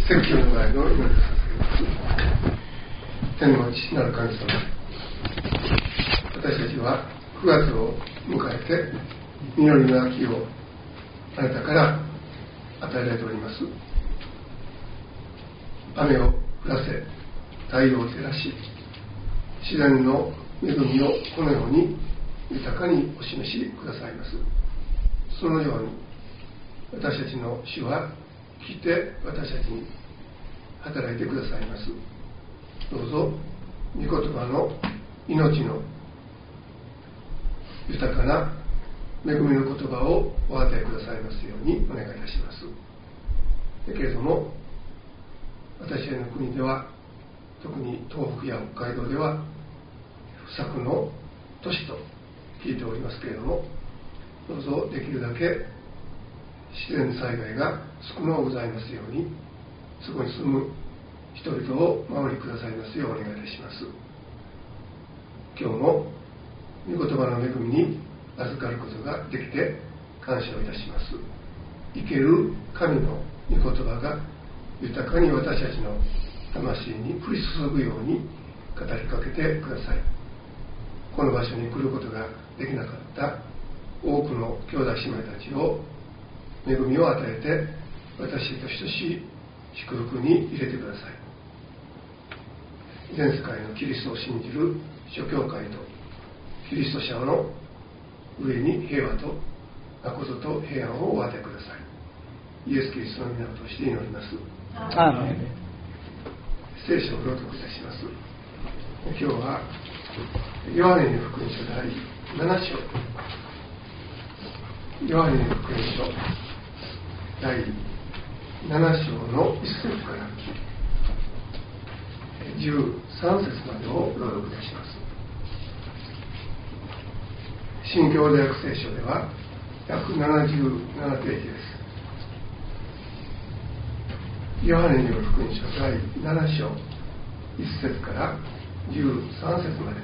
説教の前の祈りを捧げます。天の父なる神様、私たちは9月を迎えて実りの秋をあなたから与えられております。雨を降らせ、太陽を照らし、自然の恵みをこのように豊かにお示しくださいます。そのように私たちの主は来て私たちに働いてくださいます。どうぞ御言葉の命の豊かな恵みの言葉をお与えくださいますようにお願いいたします。だけれども私たちの国では、特に東北や北海道では不作の年と聞いておりますけれども、どうぞできるだけ自然災害が少なくございますように、そこに住む人々を守りくださいますようお願いいたします。今日も御言葉の恵みに預かることができて感謝をいたします。生ける神の御言葉が豊かに私たちの魂に降り注ぐように語りかけてください。この場所に来ることができなかった多くの兄弟姉妹たちを恵みを与えて、私と等しい祝福に入れてください。全世界のキリストを信じる諸教会とキリスト者の上に平和と誠と平安をお与えください。イエス・キリストの皆として祈ります。 アーメン。 聖書を朗読いたします。今日はヨハネの福音書第7章、ヨハネの福音書第7章の1節から13節までを朗読いたします。新教大学聖書では177ページです。ヨハネによる福音書第7章1節から13節まで。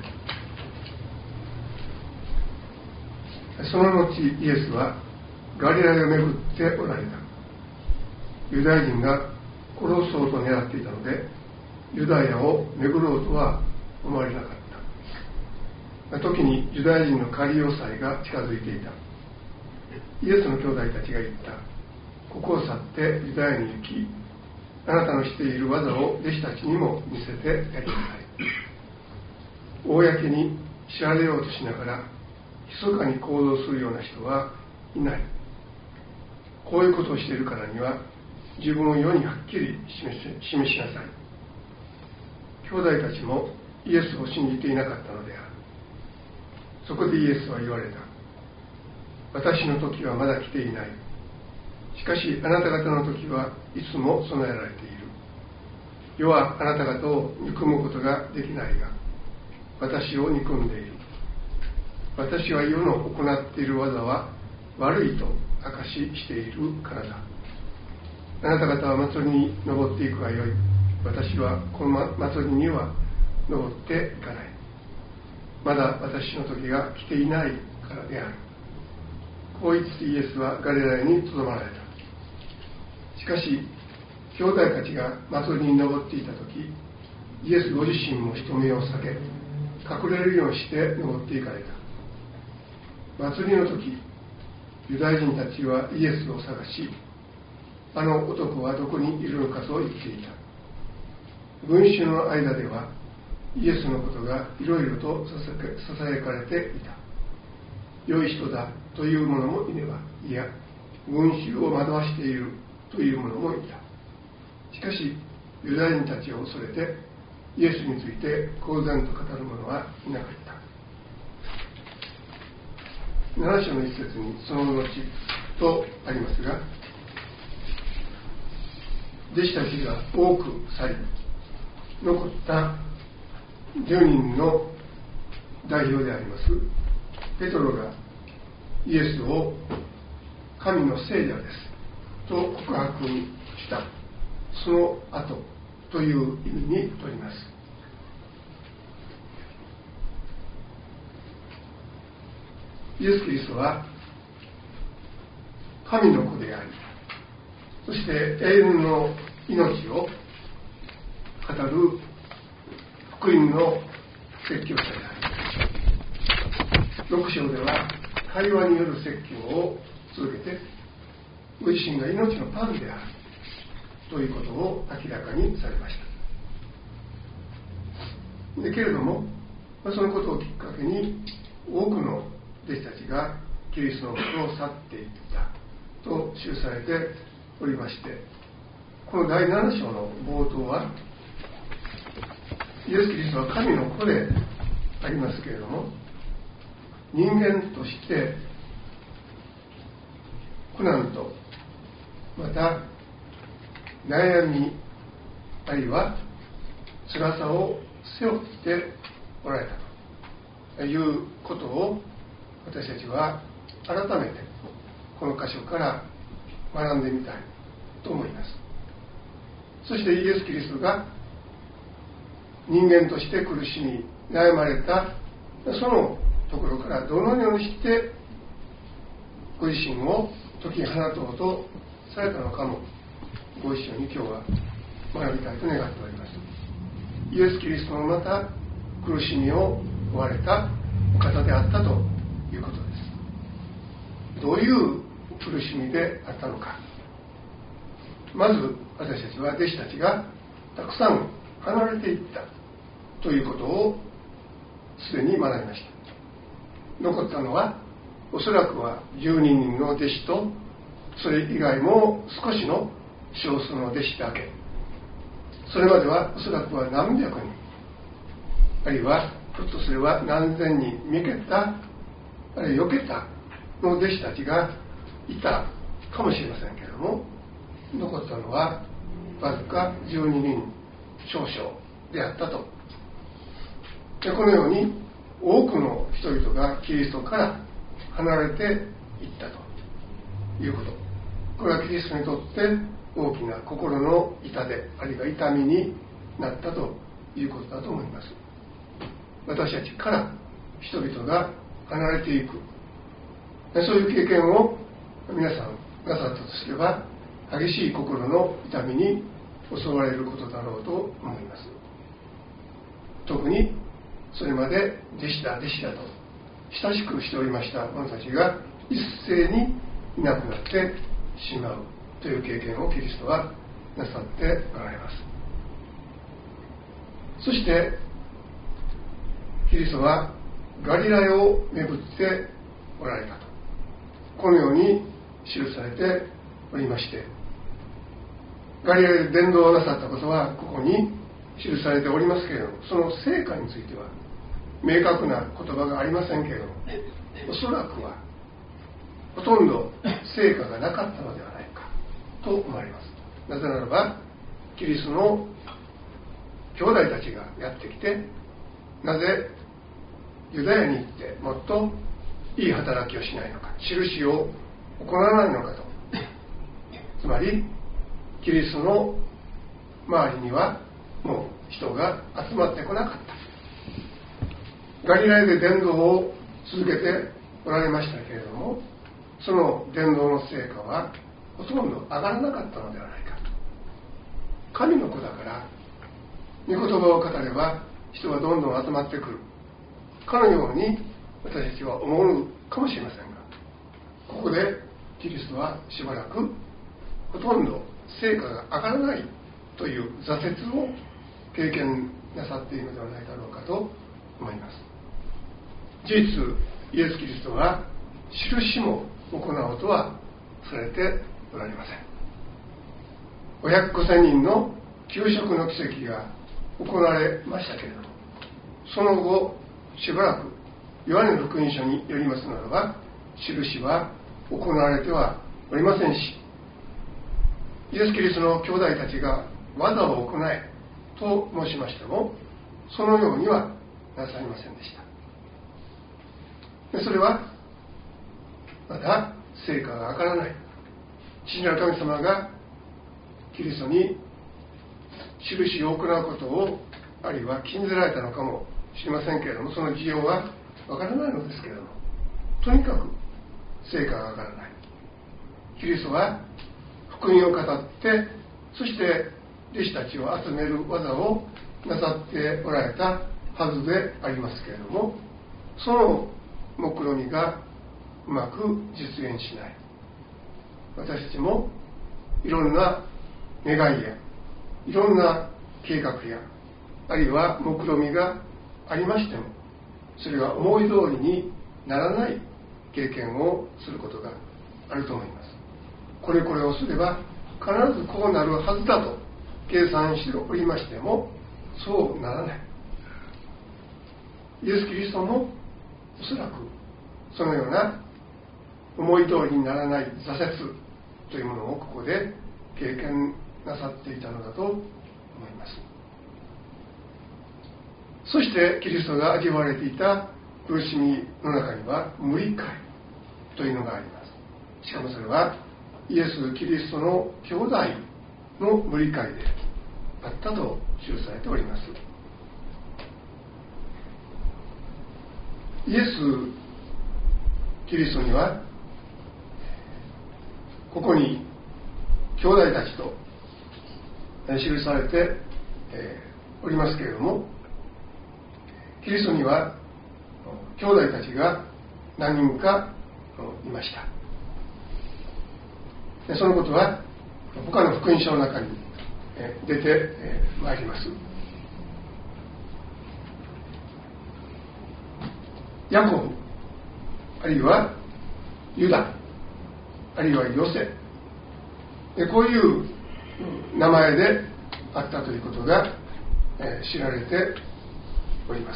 その後イエスはガリラヤを巡っておられた。ユダヤ人が殺そうと狙っていたので、ユダヤを巡ろうとは思われなかった。時にユダヤ人の仮要塞が近づいていた。イエスの兄弟たちが言った。ここを去ってユダヤに行き、あなたのしている技を弟子たちにも見せてやりなさい。公に知られようとしながら密かに行動するような人はいない。こういうことをしているからには自分を世にはっきり示しなさい。兄弟たちもイエスを信じていなかったのである。そこでイエスは言われた。私の時はまだ来ていない。しかしあなた方の時はいつも備えられている。世はあなた方を憎むことができないが、私を憎んでいる。私は世の行っている技は悪いと証ししているからだ。あなた方は祭りに登っていくがよい。私はこの祭りには登っていかない。まだ私の時が来ていないからである。こう言ってイエスはガリラヤにとどまられた。しかし兄弟たちが祭りに登っていた時、イエスご自身も人目を避け、隠れるようにして登っていかれた。祭りの時、ユダヤ人たちはイエスを探し、あの男はどこにいるのかと言っていた。群衆の間ではイエスのことがいろいろとささやかれていた。良い人だという者もいれば、いや群衆を惑わしているという者もいた。しかしユダヤ人たちを恐れてイエスについて公然と語る者はいなかった。7章の一節にその後とありますが、弟子たちが多く去り、残った10人の代表でありますペトロがイエスを神の聖者ですと告白した。その後という意味にとります。イエス・キリストは神の子であり、そして永遠の命を語る福音の説教者であり、6章では会話による説教を続けて、ご自身が命のパンであるということを明らかにされました。けれども、そのことをきっかけに多くの弟子たちがキリストのことを去っていったと記されておりまして、この第7章の冒頭は、イエス・キリストは神の子でありますけれども、人間として苦難と、また悩み、あるいは辛さを背負っておられたということを、私たちは改めてこの箇所から学んでみたいと思います。そしてイエス・キリストが人間として苦しみ悩まれたそのところから、どのようにしてご自身を解き放とうとされたのかも、ご一緒に今日は学びたいと願っております。イエス・キリストもまた苦しみを負われたお方であったということです。どういう苦しみであったのか。まず私たちは弟子たちがたくさん離れていったということをすでに学びました。残ったのはおそらくは12人の弟子と、それ以外も少しの少数の弟子だけ。それまではおそらくは何百人、あるいはひょっとすれば何千人見けた、あるいは避けたの弟子たちがいたかもしれませんけれども、残ったのはわずか12人少々であったと。でこのように多くの人々がキリストから離れていったということ、これはキリストにとって大きな心の痛手、あるいは痛みになったということだと思います。私たちから人々が離れていく、そういう経験を皆さんなさったとすれば、激しい心の痛みに襲われることだろうと思います。特にそれまで弟子だ弟子だと親しくしておりました者たちが一斉にいなくなってしまうという経験をキリストはなさっておられます。そしてキリストはガリラヤを巡っておられたと、このように記されておりまして、ガリラヤで伝道をなさったことはここに記されておりますけれども、その成果については明確な言葉がありませんけれども、おそらくはほとんど成果がなかったのではないかと思われます。なぜならばキリストの兄弟たちがやってきて、なぜユダヤに行ってもっといい働きをしないのか、印を行わないのかと。つまりキリストの周りにはもう人が集まってこなかった。ガリラヤで伝道を続けておられましたけれども、その伝道の成果はほとんど上がらなかったのではないかと。神の子だから御言葉を語れば人はどんどん集まってくるかのように私たちは思うかもしれませんが、ここでキリストはしばらくほとんど成果が上がらないという挫折を経験なさっているのではないだろうかと思います。事実イエス・キリストは印も行おうとはされておられません。500,000人の給食の奇跡が行われましたけれども、その後しばらくヨハネの福音書によりますならば、印は行われてはおりませんし、イエス・キリストの兄弟たちが技を行えと申しましても、そのようにはなさいませんでした。でそれはまだ成果が上がらない、父なる神様がキリストに印を行うことをあるいは禁ずられたのかもしれませんけれども、その事情はわからないのですけれども、とにかく成果が上がらない。キリストは福音を語って、そして弟子たちを集める技をなさっておられたはずでありますけれども、その目論見がうまく実現しない。私たちもいろんな願いやいろんな計画やあるいは目論見がありましても、それは思い通りにならない経験をすることがあると思います。これをすれば必ずこうなるはずだと計算しておりましても、そうならない。イエス・キリストもおそらくそのような思い通りにならない挫折というものをここで経験なさっていたのだと思います。そしてキリストが味わわれていた苦しみの中には無理解というのがあります。しかもそれはイエス・キリストの兄弟の無理解であったと記されております。イエス・キリストにはここに兄弟たちと記されておりますけれども、キリストには兄弟たちが何人かいました。そのことは他の福音書の中に出てまいります。ヤコブ、あるいはユダ、あるいはヨセ、こういう名前であったということが知られております。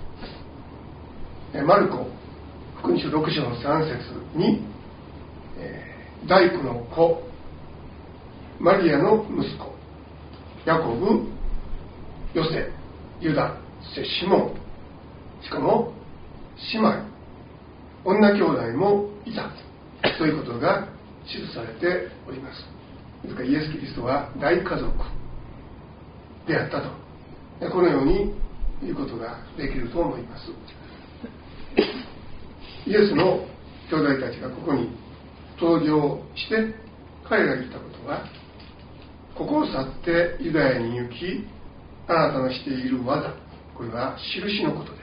マルコ福音書6章の3節に、大工の子マリアの息子ヤコブ、ヨセ、ユダ、シモン、しかも姉妹、女兄弟もいたということが記されております。ですからイエス・キリストは大家族であったと、このように言うことができると思います。イエスの兄弟たちがここに登場して彼が言ったことは、ここを去ってユダヤに行き、あなたのしている技、これは印のことです。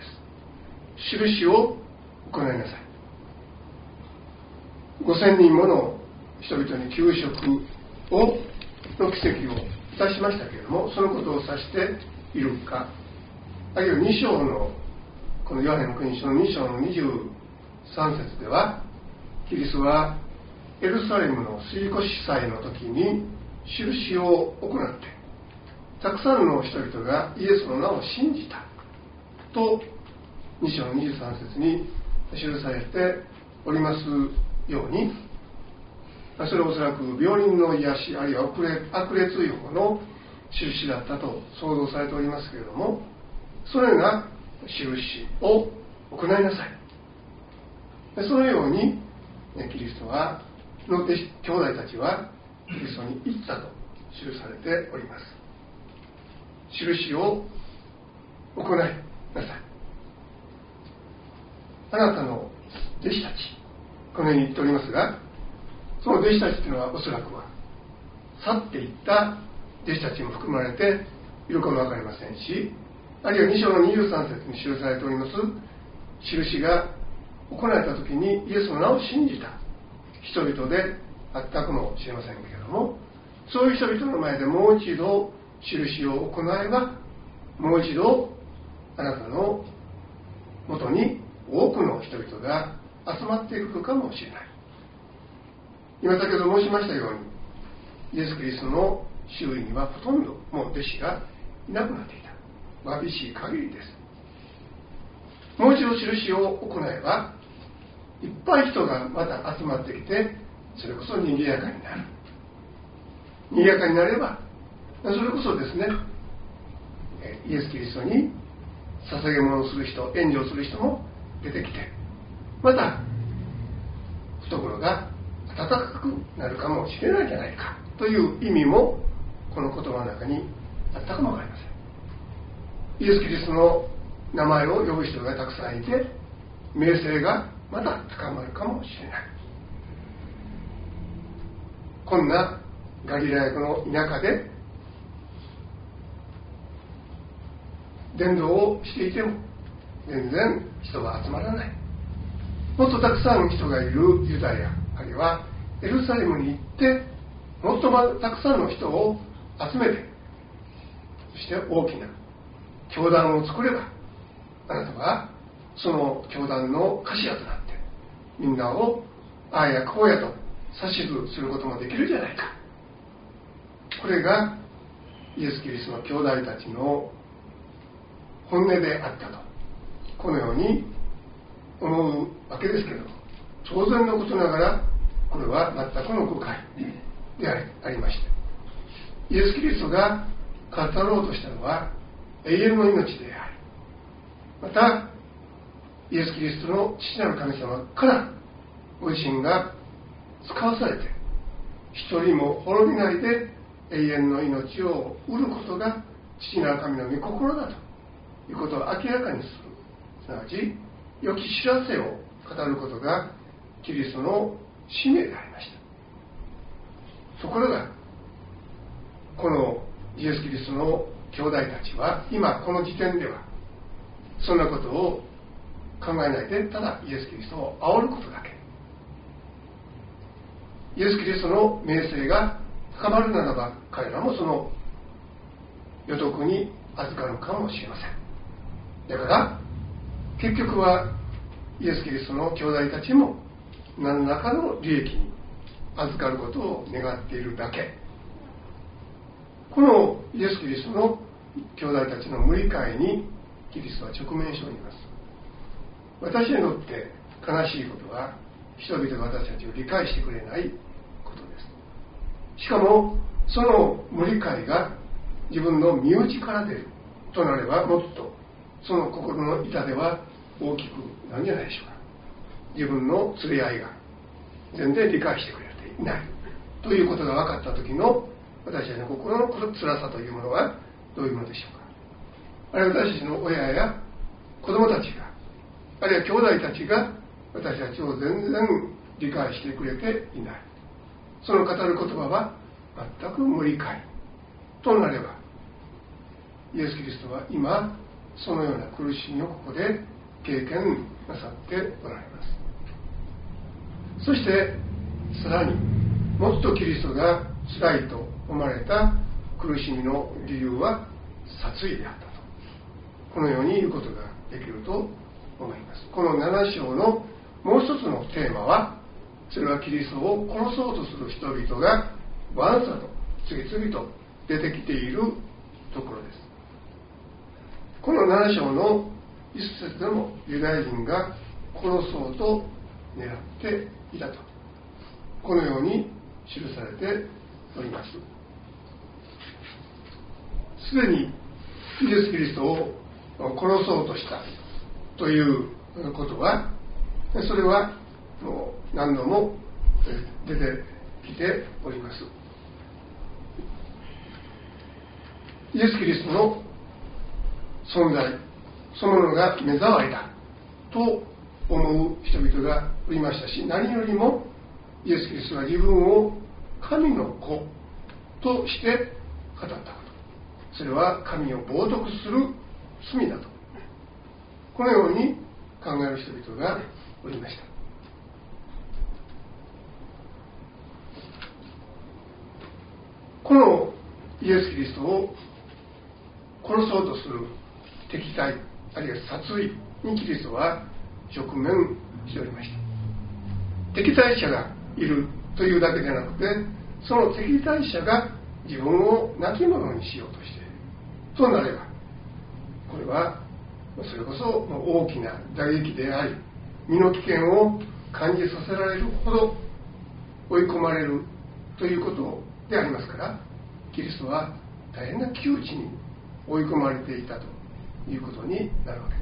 印を行いなさい。5000人もの人々に給食の奇跡をいたしましたけれども、そのことを指しているか、あるいは2章のこのヨハネの福音書の2章の23節では、キリストはエルサレムの杉越祭の時に印を行ってたくさんの人々がイエスの名を信じたと2章の23節に記されておりますように、それはおそらく病人の癒し、あるいは悪霊追放の印だったと想像されておりますけれども、そのような印を行いなさい。そのようにキリストはの兄弟たちはキリストに言ったと記されております。印を行いなさい。あなたの弟子たち、このように言っておりますが、その弟子たちというのはおそらくは去っていった弟子たちも含まれているかも分かりませんし、あるいは2章の23節に記されております印が行われた時にイエスの名を信じた人々であったかもしれませんけれども、そういう人々の前でもう一度印を行えば、もう一度あなたのもとに多くの人々が集まっていくかもしれない。今先ほど申しましたように、イエス・キリストの周囲にはほとんどもう弟子がいなくなっていた。わびしい限りです。もう一度印を行えば、いっぱい人がまた集まってきて、それこそ賑やかになる。賑やかになれば、それこそですね、イエス・キリストに捧げ物をする人、援助をする人も出てきて、また懐が温かくなるかもしれないじゃないかという意味もこの言葉の中にあったかもわかりません。イエス・キリストの名前を呼ぶ人がたくさんいて、名声がまた高まるかもしれない。こんなガリラヤ湖の田舎で伝道をしていても全然人は集まらない。もっとたくさん人がいるユダヤ、あるいはエルサレムに行ってもっとたくさんの人を集めて、そして大きな教団を作れば、あなたはその教団の頭となってみんなをああやこうやと指図することもできるじゃないか。これがイエス・キリストの兄弟たちの本音であったと、このように思うわけですけれども、当然のことながらこれは全くの誤解でありまして、イエス・キリストが語ろうとしたのは永遠の命であり、またイエス・キリストの父なる神様からご自身が使わされて、一人も滅びないで永遠の命を得ることが父なる神の御心だということを明らかにする、すなわち良き知らせを語ることがキリストの使命でありました。ところがこのイエス・キリストの兄弟たちは今この時点ではそんなことを考えないで、ただイエス・キリストを煽ることだけ。イエス・キリストの名声が高まるならば彼らもその予得に預かるかもしれません。だから結局はイエス・キリストの兄弟たちも何らかの利益に預かることを願っているだけ。このイエス・キリストの兄弟たちの無理解にキリストは直面しております。私にとって悲しいことは、人々が私たちを理解してくれないことです。しかもその無理解が自分の身内から出るとなれば、もっとその心の痛手は大きくなるんじゃないでしょうか。自分の連れ合いが全然理解してくれていないということが分かった時の私たちの心の辛さというものはどういうものでしょうか。あるいは私たちの親や子供たちが、あるいは兄弟たちが私たちを全然理解してくれていない、その語る言葉は全く無理解となれば、イエス・キリストは今そのような苦しみをここで経験なさっておられます。そしてさらにもっとキリストが辛いと思われた苦しみの理由は殺意であったと、このように言うことができると思います。この7章のもう一つのテーマは、それはキリストを殺そうとする人々がわんさと次々と出てきているところです。この7章の一節でもユダヤ人が殺そうと狙っていたと、このように記されております。すでにイエス・キリストを殺そうとしたということは、それはもう何度も出てきております。イエス・キリストの存在そのものが目障りだと思う人々がおりましたし、何よりもイエス・キリストは自分を神の子として語ったこと、それは神を冒涜する罪だと、このように考える人々がおりました。このイエス・キリストを殺そうとする敵対、あるいは殺意にキリストは直面しておりました。敵対者がいるというだけでなくて、その敵対者が自分を亡き者にしようとしているとなれば、これはそれこそ大きな打撃であり、身の危険を感じさせられるほど追い込まれるということでありますから、キリストは大変な窮地に追い込まれていたということになるわけです。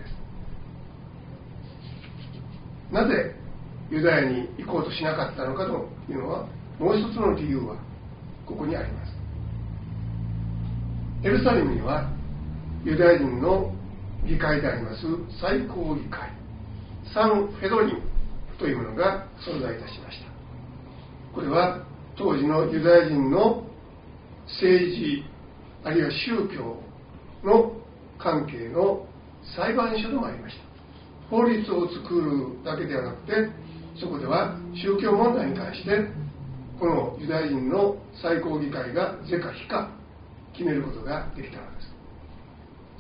なぜユダヤに行こうとしなかったのかというのは、もう一つの理由はここにあります。エルサレムにはユダヤ人の議会であります最高議会、サンフェドリンというものが存在いたしました。これは当時のユダヤ人の政治あるいは宗教の関係の裁判所でもありました。法律を作るだけではなくて、そこでは宗教問題に対してこのユダヤ人の最高議会が是か非か決めることができたのです。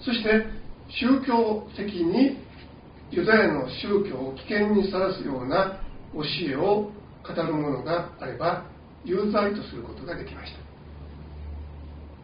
そして宗教的にユダヤの宗教を危険にさらすような教えを語るものがあれば有罪とすることができました。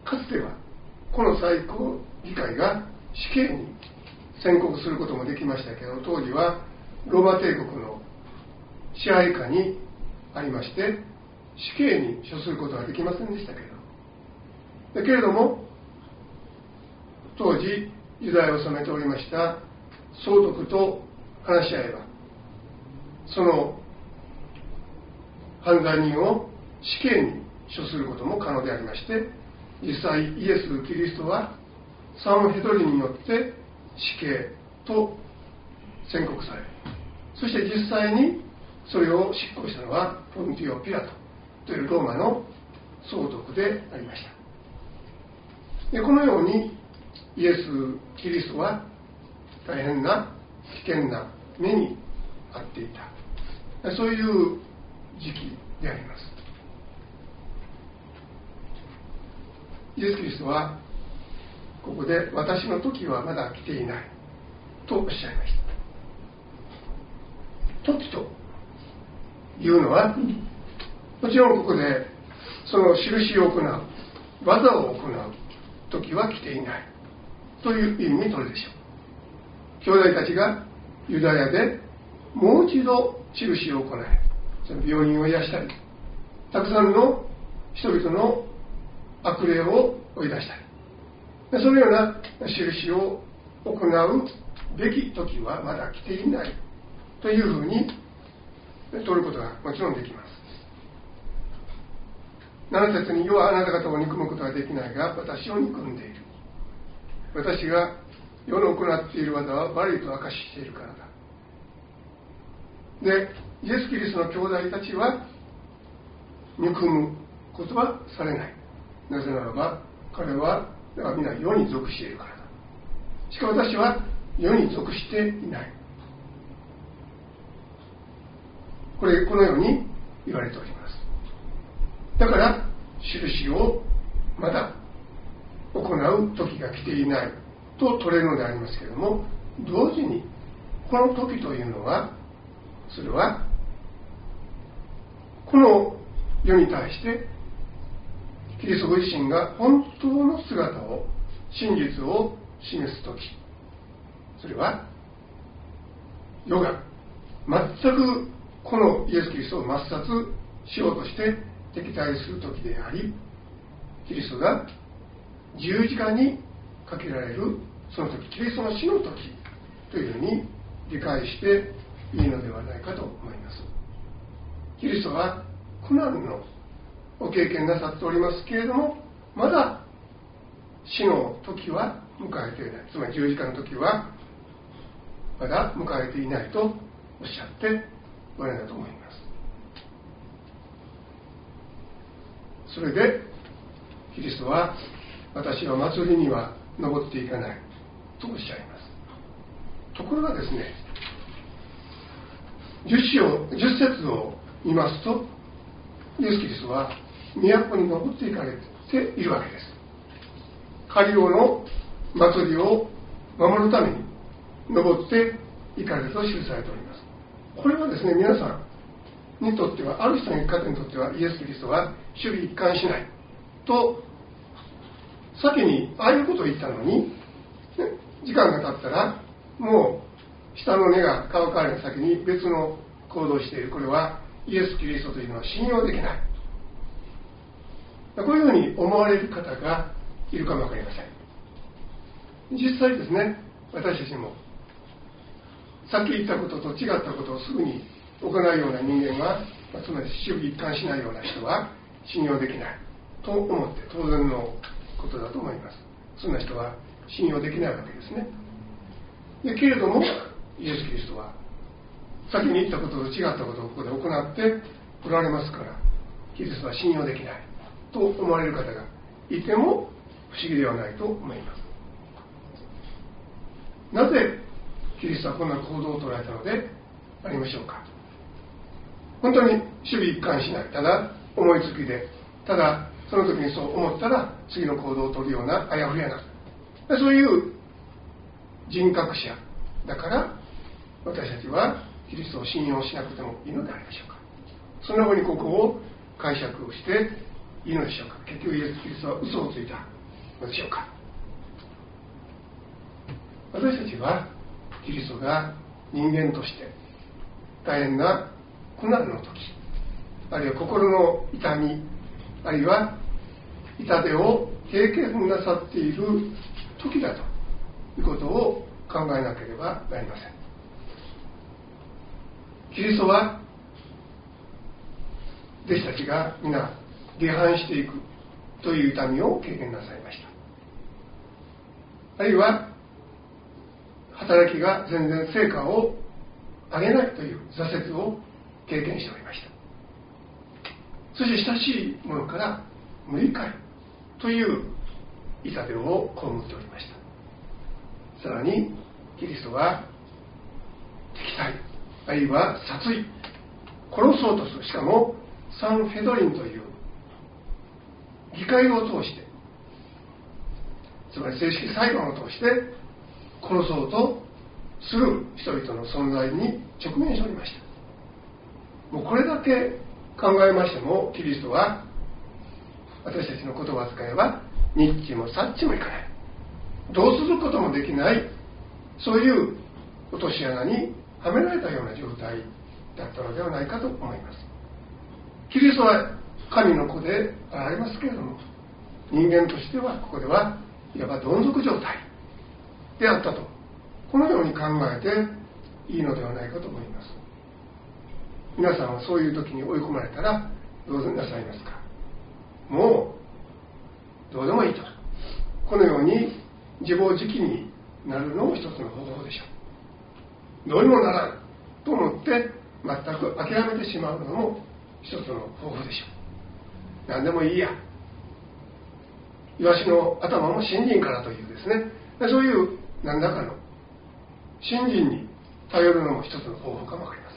かつてはこの最高議会が死刑に宣告することもできましたけど、当時はローマ帝国の支配下にありまして死刑に処することはできませんでしたけれども、当時ユダヤを治めておりました総督と話し合えばその犯罪人を死刑に処することも可能でありまして、実際イエス・キリストはサンヘドリンによって死刑と宣告され、そして実際にそれを執行したのはポンティオ・ピラトというローマの総督でありました。でこのようにイエス・キリストは大変な危険な目に遭っていた、そういう時期であります。イエス・キリストはここで私の時はまだ来ていないとおっしゃいました。時というのはもちろんここでその印を行う技を行う時は来ていないという意味に取るでしょう。兄弟たちがユダヤでもう一度印を行い、その病人を癒したり、たくさんの人々の悪霊を追い出したり、そのような印を行うべき時はまだ来ていないというふうに取ることがもちろんできます。7節に、世はあなた方を憎むことはできないが私を憎んでいる。私が世の行っている技は悪いと証ししているからだ。で、イエス・キリストの兄弟たちは憎むことはされない。なぜならば彼は皆世に属しているからだ。しかし私は世に属していない。このように言われております。だから印をまだ行う時が来ていないと取れるのでありますけれども、同時にこの時というのは、それはこの世に対してキリストご自身が本当の姿を、真実を示す時、それは世が全くこのイエス・キリストを抹殺しようとして敵対する時であり、キリストが十字架にかけられるその時、キリストの死の時というふうに理解していいのではないかと思います。キリストは苦難のお経験なさっておりますけれども、まだ死の時は迎えていない、つまり十字架の時はまだ迎えていないとおっしゃっておられたと思います。それでキリストは、私は祭りには登っていかないとおっしゃいます。ところがですね、10節を見ますと、イエス・キリストは都に登っていかれているわけです。カリオの祭りを守るために登っていかれると記されております。これはですね、皆さんにとっては、ある人の方にとっては、イエス・キリストは守備一貫しないと先にああいうことを言ったのに、時間が経ったらもう下の根が乾かれる先に別の行動をしている。これはイエス・キリストというのは信用できない、こういうふうに思われる方がいるかもわかりません。実際ですね、私たちもさっき言ったことと違ったことをすぐに行うような人間は、つまり守備一貫しないような人は信用できないと思って当然のことだと思います。そんな人は信用できないわけですね。けれどもイエス・キリストは先に言ったことと違ったことをここで行っておられますから、キリストは信用できないと思われる方がいても不思議ではないと思います。 なぜキリストはこんな行動を取られたのでありましょうか。本当に守備一貫しない、ただ思いつきで、ただその時にそう思ったら次の行動を取るようなあやふやな、そういう人格者だから私たちはキリストを信用しなくてもいいのでありましょうか。そんなふうにここを解釈をしていいのでしょうか。結局イエス・キリストは嘘をついたのでしょうか。私たちはキリストが人間として大変な苦難の時、あるいは心の痛み、あるいは痛手を経験なさっている時だということを考えなければなりません。キリストは弟子たちが皆下犯していくという痛みを経験なさいました。あるいは働きが全然成果を上げないという挫折を経験しておりました。そして親しい者から無理解という痛手を被っておりました。さらにキリストは敵対、あるいは殺意、殺そうとする、しかもサンヘドリンという議会を通して、つまり正式裁判を通して殺そうとする人々の存在に直面しておりました。もうこれだけ考えましても、キリストは私たちの言葉を使えばニッチもサッチもいかない、どうすることもできない、そういう落とし穴にはめられたような状態だったのではないかと思います。キリストは神の子でありますけれども、人間としてはここではいわばどん底状態であったと、このように考えていいのではないかと思います。皆さんはそういう時に追い込まれたらどうなさいますか。もうどうでもいいと、このように自暴自棄になるのも一つの方法でしょう。どうにもならんと思って全く諦めてしまうのも一つの方法でしょう。何でもいいや、イワシの頭も信心からというですね、そういう何らかの信心に頼るのも一つの方法かもわかりま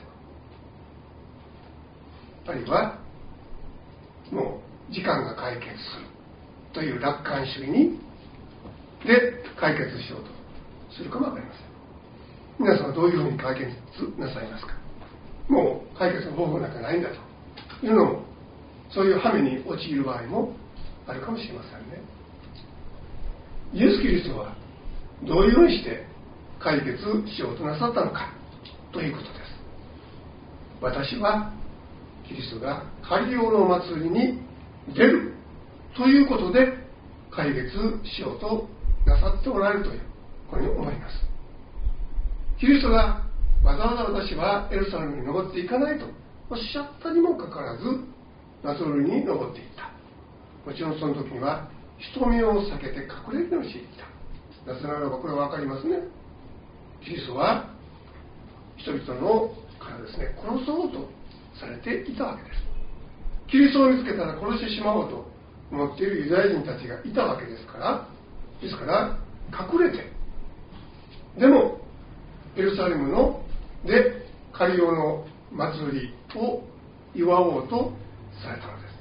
せん。あるいはもう時間が解決するという楽観主義にで解決しようとするかもわかりません。皆さんはどういうふうに解決なさいますか。もう解決の方法なんかないんだというのも、そういう羽目に陥る場合もあるかもしれませんね。イエス・キリストはどういうふうにして解決しようとなさったのかということです。私はキリストがカリオの祭りに出るということで解決しようとなさっておられるというこれに思います。キリストがわざわざ私はエルサレムに登っていかないとおっしゃったにもかかわらずナゾルに登っていった。もちろんその時には人目を避けて隠れるようにしていった。なぜならばこれは分かりますね。キリストは人々のからですね、殺そうとされていたわけです。キリストを見つけたら殺してしまおうと思っているユダヤ人たちがいたわけですから、隠れて、でもエルサレムのでカリオの祭りを祝おうとされたのです。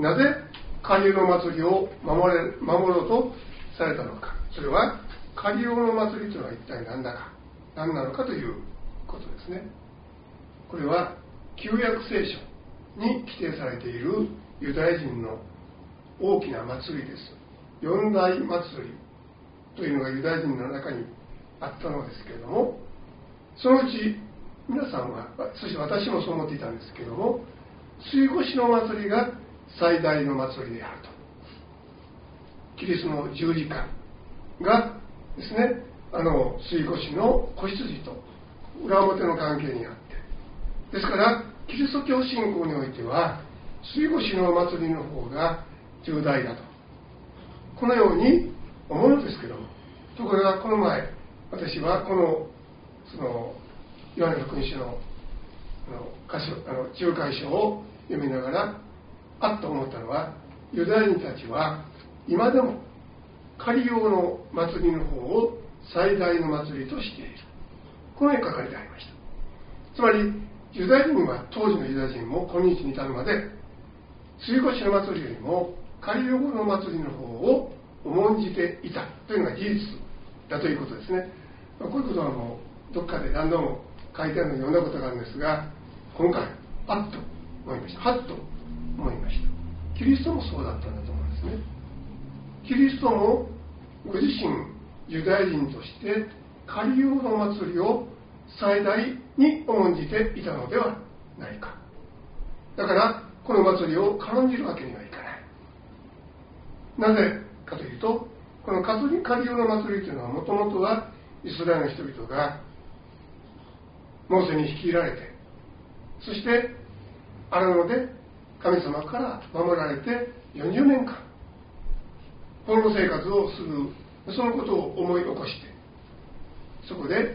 なぜカリオの祭りを守ろうとされたのか。それはカリオの祭りというのは一体何なのかということですね。これは旧約聖書に規定されているユダヤ人の大きな祭りです。四大祭りというのがユダヤ人の中にあったのですけれども、そのうち皆さんは、そして私もそう思っていたんですけれども、水越の祭りが最大の祭りであると。キリストの十字架がですね、水越の子羊と裏表の関係にあって、ですからキリスト教信仰においては水越の祭りの方が重大だと、このように思うのですけども、ところがこの前私はそのヨハネ福音書の仲介書を読みながらあっと思ったのは、ユダヤ人たちは今でもカリオの祭りの方を最大の祭りとしている。このように書かれてありました。つまりユダヤ人は、当時のユダヤ人も今日に至るまで、杉越の祭りよりもカリオゴの祭りの方を重んじていたというのが事実だということですね。こういうことはもうどっかで何度も書いてあるのを読んだことがあるんですが、今回パッと思いました。はっと思いました。キリストもそうだったんだと思うんですね。キリストもご自身ユダヤ人としてカリオの祭りを最大に重んじていたのではないか。だからこの祭りを軽んじるわけにはいかない。なぜかというと、このカリオの祭りというのはもともとはイスラエルの人々がモーセに率いられて、そして荒野で神様から守られて40年間放浪生活をする、そのことを思い起こして、そこで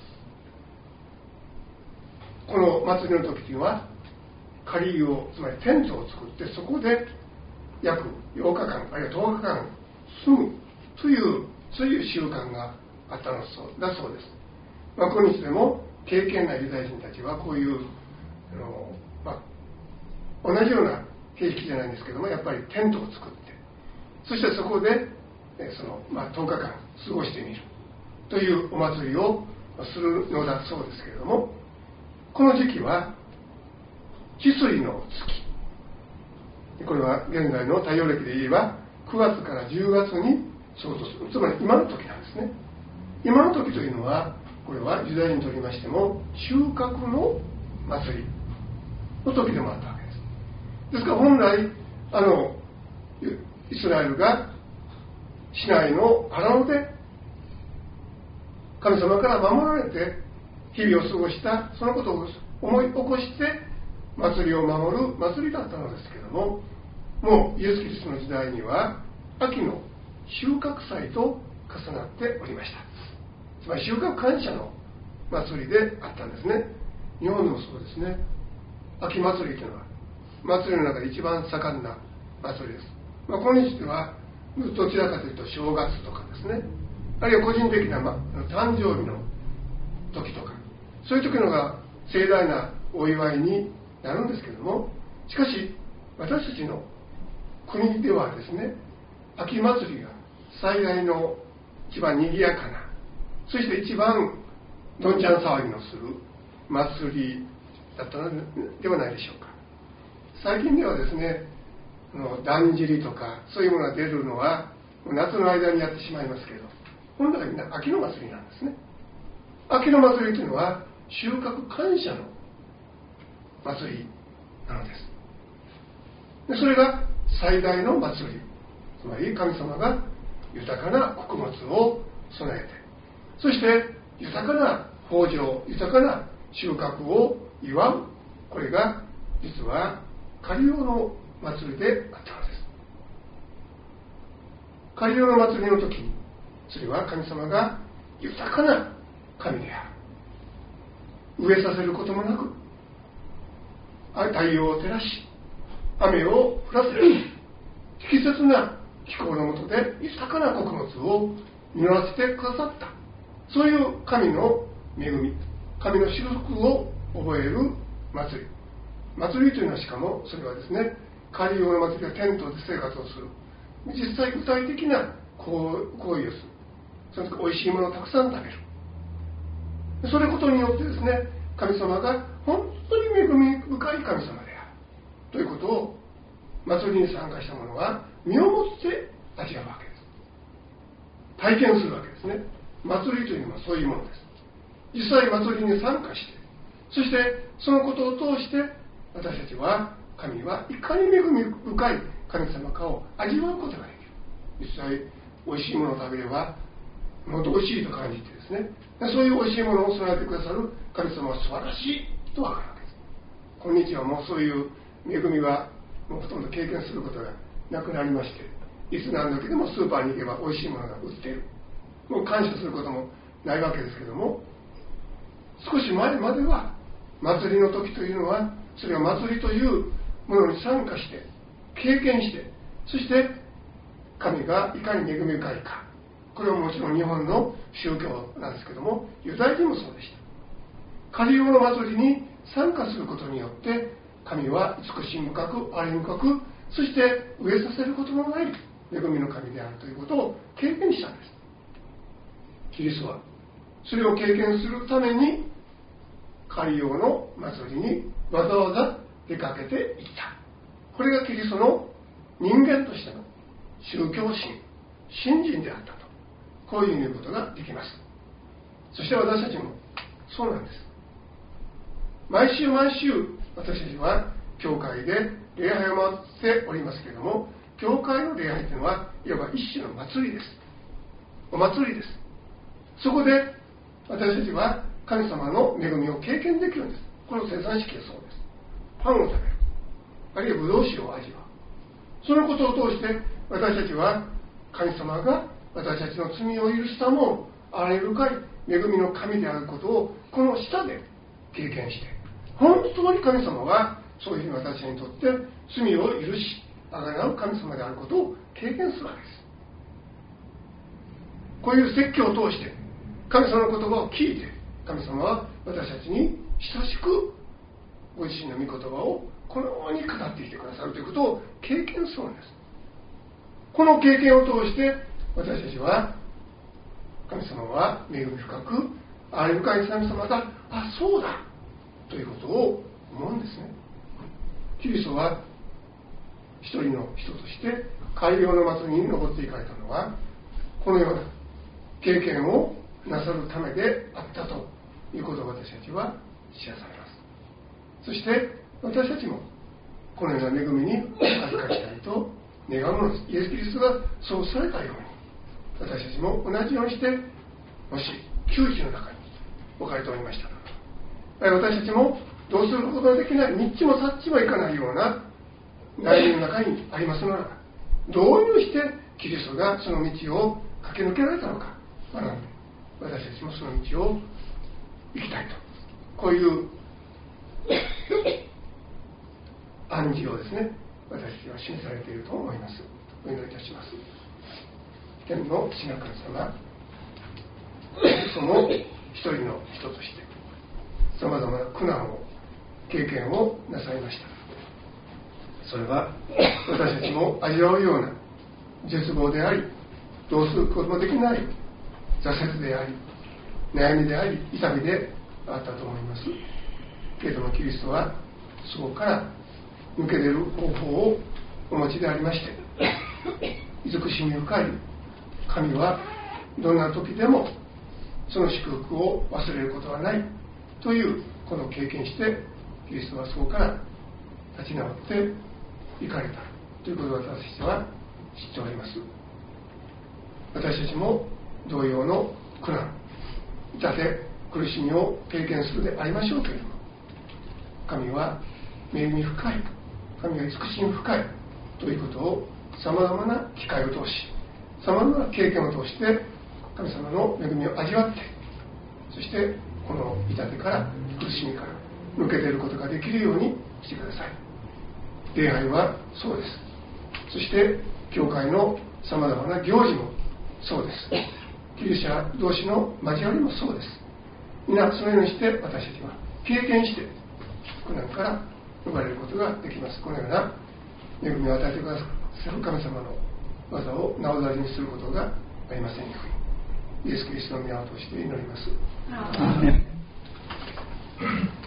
この祭りの時にはカリオ、つまりテントを作って、そこで約8日間あるいは10日間住むというそういう習慣があったのだそうです。今日でも敬虔なユダヤ人たちはこういう同じような形式じゃないんですけども、やっぱりテントを作って、そしてそこで10日間過ごしてみるというお祭りをするのだそうですけれども、この時期は治水の月、これは現在の太陽暦で言えば9月から10月に相当する、つまり今の時なんですね。今の時というのは、これはユダヤ人にとりましても収穫の祭りの時でもあったわけです。ですから本来イスラエルが市内の荒野で神様から守られて日々を過ごしたそのことを思い起こして祭りを守る祭りだったのですけども、もうイエス・キリストの時代には秋の収穫祭と重なっておりました。つまり収穫感謝の祭りであったんですね。日本でもそうですね。秋祭りというのは祭りの中で一番盛んな祭りです。今日ではどちらかというと正月とかですね、あるいは個人的な、誕生日の時とか、そういう時のが盛大なお祝いになるんですけども、しかし私たちの国ではですね、秋祭りが最大の一番賑やかな、そして一番どんちゃん騒ぎのする祭りだったのではないでしょうか。最近ではですね、だんじりとかそういうものが出るのは夏の間にやってしまいますけど、本来はみんな秋の祭りなんですね。秋の祭りというのは収穫感謝の祭りなのです。でそれが最大の祭り、つまり神様が豊かな穀物を備えて、そして豊かな豊穣、豊かな収穫を祝う、これが実はカリオの祭りであったのです。カリオの祭りの時に、それは神様が豊かな神である、飢えさせることもなく太陽を照らし雨を降らせる適切な気候の下で豊かな穀物を実らせてくださった、そういう神の恵み、神の祝福を覚える祭り。祭りというのはしかもそれはですね、カリオの祭りはテントで生活をする、実際具体的な行為をする、その時おいしいものをたくさん食べる、それことによってですね、神様が本当に恵み深い神様であるということを祭りに参加した者は身をもって味わうわけです。体験するわけですね。祭りというのはそういうものです。実際祭りに参加して、そしてそのことを通して私たちは神はいかに恵み深い神様かを味わうことができる。実際おいしいものを食べればもっとおいしいと感じてですね、そういうおいしいものを備えてくださる神様は素晴らしいと分かるわけです。今日はもうそういう恵みはもうほとんど経験することがなくなりまして、いつ何時でもスーパーに行けばおいしいものが売っている、もう感謝することもないわけですけども、少し前までは祭りの時というのは、それは祭りというものに参加して経験して、そして神がいかに恵み深いか、 これはもちろん日本の宗教なんですけども、ユダヤ人もそうでした。カリオの祭りに参加することによって神は慈しみ深く憐れみ深く、そして飢えさせることのない恵みの神であるということを経験したんです。キリストはそれを経験するためにカリオの祭りにわざわざ出かけていった。これがキリストの人間としての宗教心、信心であったと、こういう言うことができます。そして私たちもそうなんです。毎週毎週私たちは教会で礼拝を守っておりますけれども、教会の礼拝というのはいわば一種の祭りです。お祭りです。そこで私たちは神様の恵みを経験できるんです。この生産式はそうです。パンを食べる、あるいはブドウ酒を味わう。そのことを通して私たちは神様が私たちの罪を許したも憐れみ深い恵みの神であることをこの舌で経験して、本当に神様はそういうふうに私たちにとって罪を許し贖う神様であることを経験するわけです。こういう説教を通して神様の言葉を聞いて、神様は私たちに親しくご自身の御言葉をこのように語ってきてくださるということを経験するんです。この経験を通して私たちは神様は恵み深く憐れみ深い神様だ、あ、そうだということを思うんですね。キリストは一人の人として海洋の祭りに登っていかれたのはこのような経験をなさるためであったということを私たちは知らされます。そして私たちもこのような恵みに預かりたいと願うのです。イエス・キリストがそうされたように私たちも同じようにして、もし窮地の中に置かれておりましたら、私たちもどうすることができない、にっちもさっちもいかないような悩みの中にありますならば、どういうしてキリストがその道を駆け抜けられたのか学んで、私たちもその道を行きたいと、こういう暗示をですね、私たちは示されていると思います。お祈りいたします。天の父なる神様、その一人の人としてさまざまな苦難を経験をなさいました。それは私たちも味わうような絶望であり、どうすることもできない挫折であり、悩みであり、痛みであったと思います。けれどもキリストはそこから抜け出る方法をお持ちでありまして、慈しみ深い神はどんな時でもその祝福を忘れることはないということを経験して、キリストはそこから立ち直っていかれたということを私たちは知っております。私たちも同様の苦難、痛手、苦しみを経験するでありましょうけれども、神は恵み深い、神は慈しみ深いということをさまざまな機会を通し、さまざまな経験を通して神様の恵みを味わって、そしてこの痛手から苦しみから抜け出ることができるようにしてください。礼拝はそうです。そして教会のさまざまな行事もそうです。キリスト者同士の交わりもそうです。皆そのようにして私たちは経験して苦難から逃れることができます。このような恵みを与えてくださる神様の技をなおざりにすることがありませんように、イエス・キリストの皆を通して祈ります。アーメン。